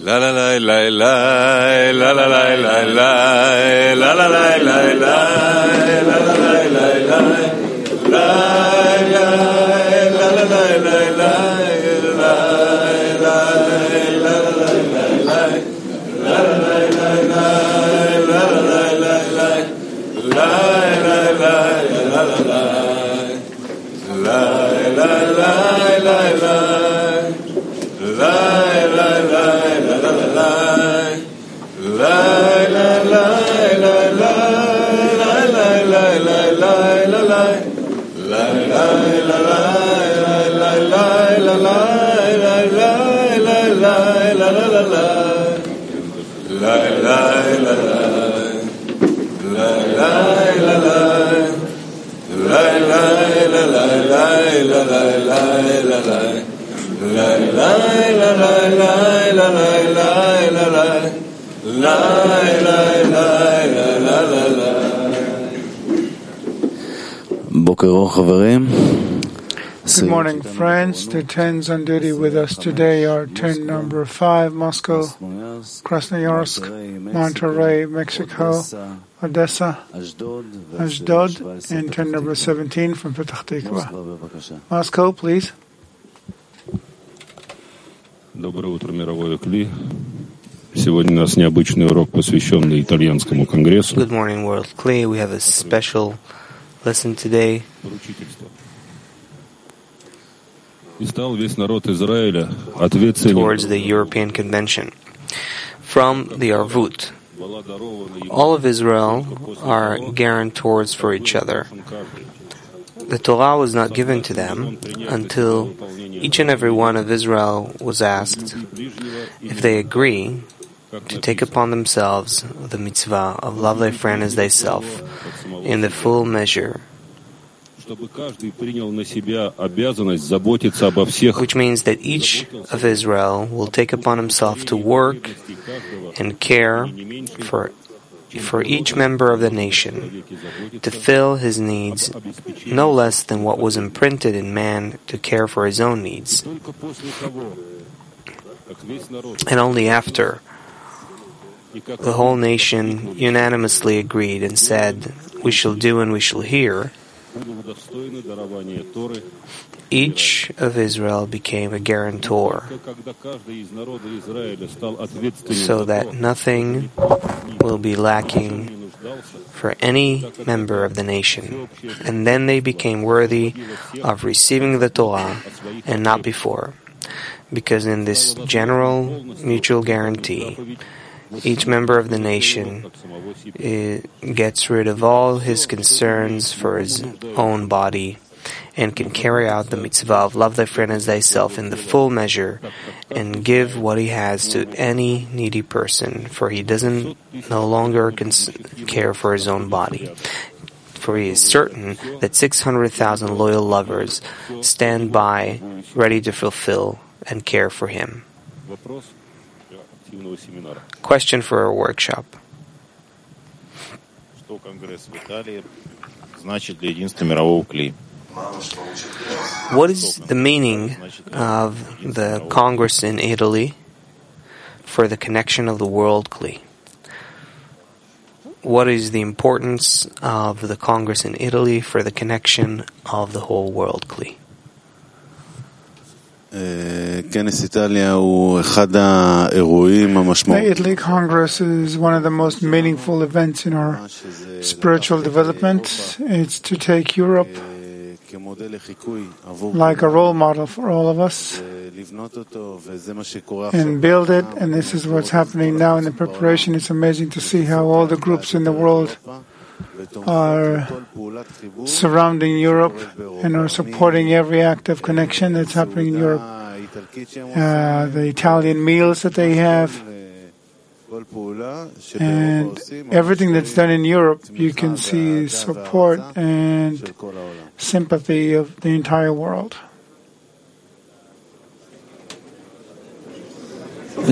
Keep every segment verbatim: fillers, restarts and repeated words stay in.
La la la la la la la la la la la la la la la Good morning, friends. The tens on duty with us today are ten number five, Moscow, Krasnoyarsk, Monterrey, Mexico, Odessa, Ashdod, and ten number seventeen from Petach Tikva. Moscow, please. Доброе утро, мировое Кли. Сегодня у нас необычный урок, посвященный итальянскому конгрессу. Good morning, World Kli. We have a special lesson today. И стал весь народ Израиля ответственным towards the European Convention. From the Arvut, all of Israel are guarantors for each other. The Torah was not given to them until each and every one of Israel was asked if they agree to take upon themselves the mitzvah of love thy friend as thyself in the full measure, which means that each of Israel will take upon himself to work and care for for each member of the nation, to fill his needs no less than what was imprinted in man to care for his own needs. And only after the whole nation unanimously agreed and said, we shall do and we shall hear, each of Israel became a guarantor, so that nothing will be lacking for any member of the nation. And then they became worthy of receiving the Torah, and not before. Because in this general mutual guarantee, each member of the nation gets rid of all his concerns for his own body and can carry out the mitzvah of love thy friend as thyself in the full measure and give what he has to any needy person, for he doesn't no longer cons- care for his own body. For he is certain that six hundred thousand loyal lovers stand by, ready to fulfill and care for him. Question for a workshop. What is the meaning of the Congress in Italy for the connection of the world Kli? What is the importance of the Congress in Italy for the connection of the whole world Kli? The Italy Congress is one of the most meaningful events in our spiritual development. It's to take Europe like a role model for all of us and build it, and this is what's happening now in the preparation. It's amazing to see how all the groups in the world are surrounding Europe and are supporting every act of connection that's happening in Europe. Uh, the Italian meals that they have, and everything that's done in Europe, you can see support and sympathy of the entire world. I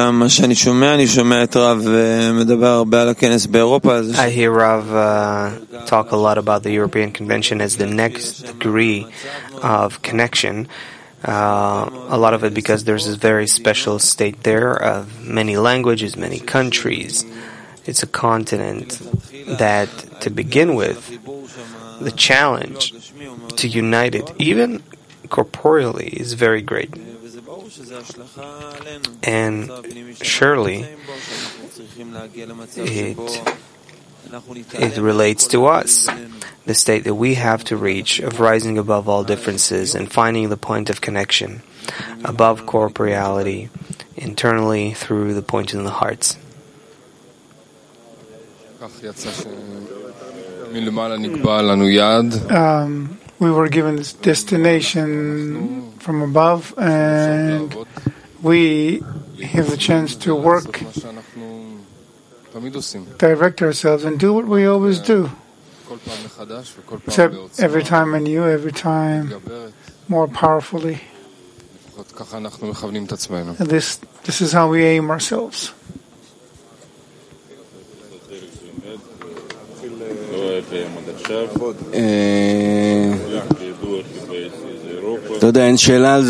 hear Rav uh, talk a lot about the European Convention as the next degree of connection. Uh, a lot of it because there's this very special state there of many languages, many countries. It's a continent that, to begin with, the challenge to unite it, even corporeally, is very great. And surely it, it relates to us, the state that we have to reach of rising above all differences and finding the point of connection above corporeality, internally through the point in the hearts. Um, we were given this destination from above, and we have the chance to work, direct ourselves, and do what we always do. Except every time anew, every time more powerfully. And this, this is how we aim ourselves. I don't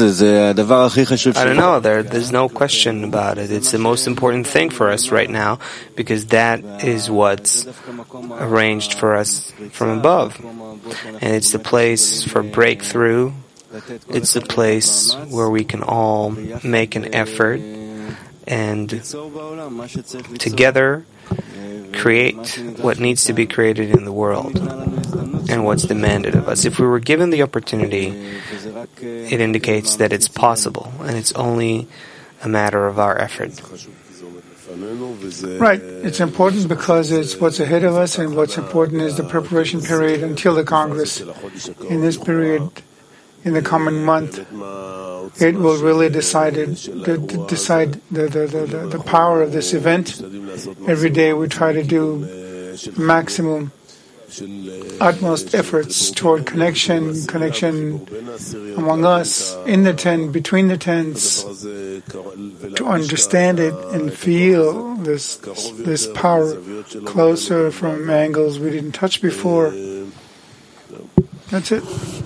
know, there, there's no question about it. It's the most important thing for us right now, because that is what's arranged for us from above. And it's the place for breakthrough. It's the place where we can all make an effort and together create what needs to be created in the world and what's demanded of us. If we were given the opportunity, it indicates that it's possible, and it's only a matter of our effort. Right. It's important because it's what's ahead of us, and what's important is the preparation period until the Congress. In this period, in the coming month, it will really decide it, decide the, the, the, the power of this event. Every day we try to do maximum, utmost efforts toward connection, connection among us, in the tent, between the tents, to understand it and feel this, this power closer from angles we didn't touch before. That's it.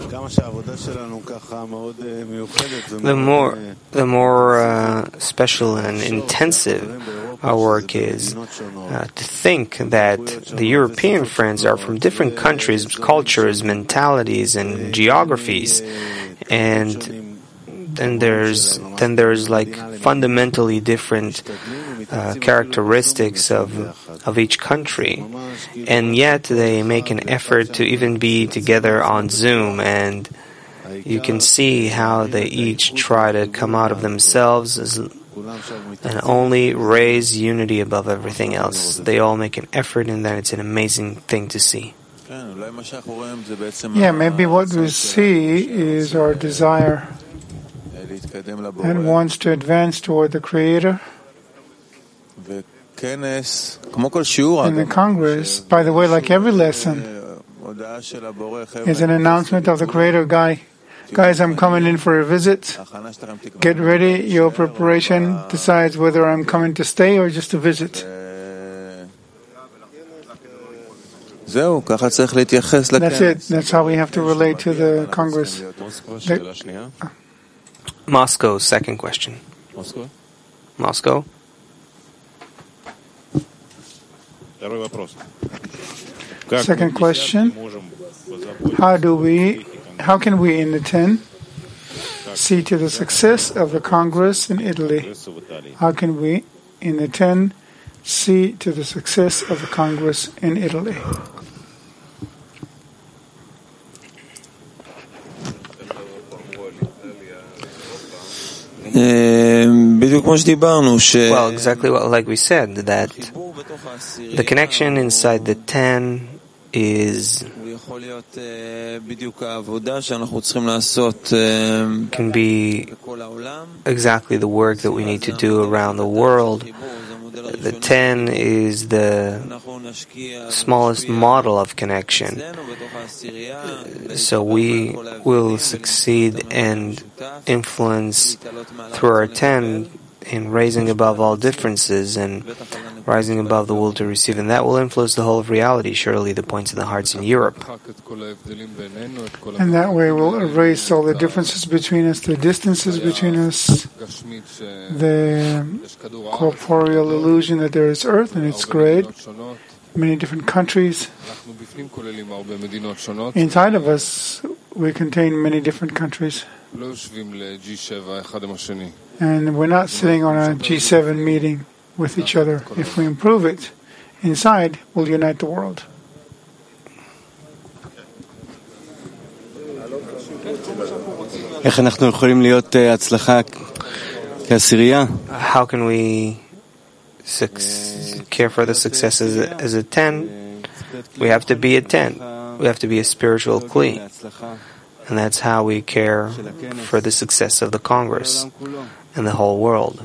The more, the more uh, special and intensive our work is, uh, to think that the European friends are from different countries, cultures, mentalities, and geographies, and then there's then there's like fundamentally different uh, characteristics of of each country, and yet they make an effort to even be together on Zoom, and you can see how they each try to come out of themselves as, and only raise unity above everything else. They all make an effort, and then it's an amazing thing to see. Yeah, maybe what we see is our desire and wants to advance toward the Creator. In the Congress, by the way, like every lesson, is an announcement of the Creator. Guy, guys, I'm coming in for a visit. Get ready. Your preparation decides whether I'm coming to stay or just to visit. That's it. That's how we have to relate to the Congress. The, Moscow, second question. Moscow? Moscow? Second question. How do we, how can we in the ten see to the success of the Congress in Italy? How can we in the ten see to the success of the Congress in Italy? Well, exactly what, like we said, that the connection inside the ten is can be exactly the work that we need to do around the world. The ten is the smallest model of connection. So we will succeed and influence through our ten in raising above all differences, and rising above the will to receive, and that will influence the whole of reality, surely the points in the hearts in Europe. And that way we'll erase all the differences between us, the distances between us, the corporeal illusion that there is earth and it's great, many different countries. Inside of us, we contain many different countries. And we're not sitting on a G seven meeting with each other. If we improve it inside, we'll unite the world. How can we suc- care for the success as a, as a ten? We have to be a ten. We have to be a spiritual kli. And that's how we care for the success of the Congress and the whole world.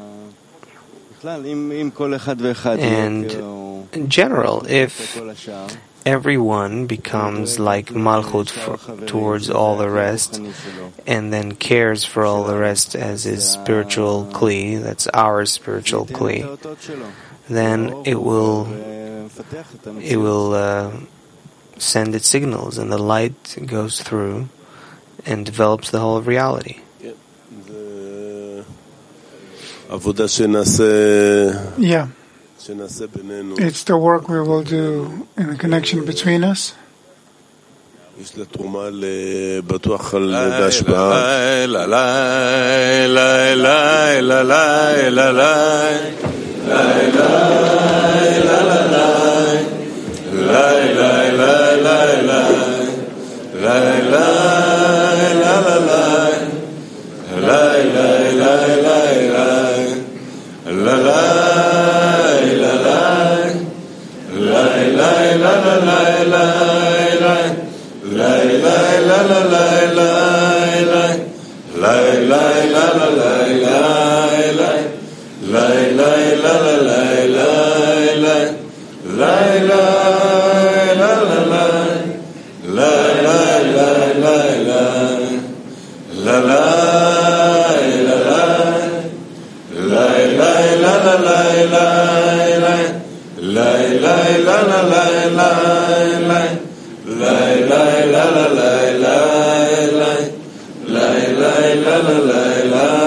And in general, if everyone becomes like Malchut for, towards all the rest, and then cares for all the rest as his spiritual kli, that's our spiritual kli, then it will it will uh, send its signals, and the light goes through and develops the whole of reality. Yeah. It's the work we will do in the connection between us. La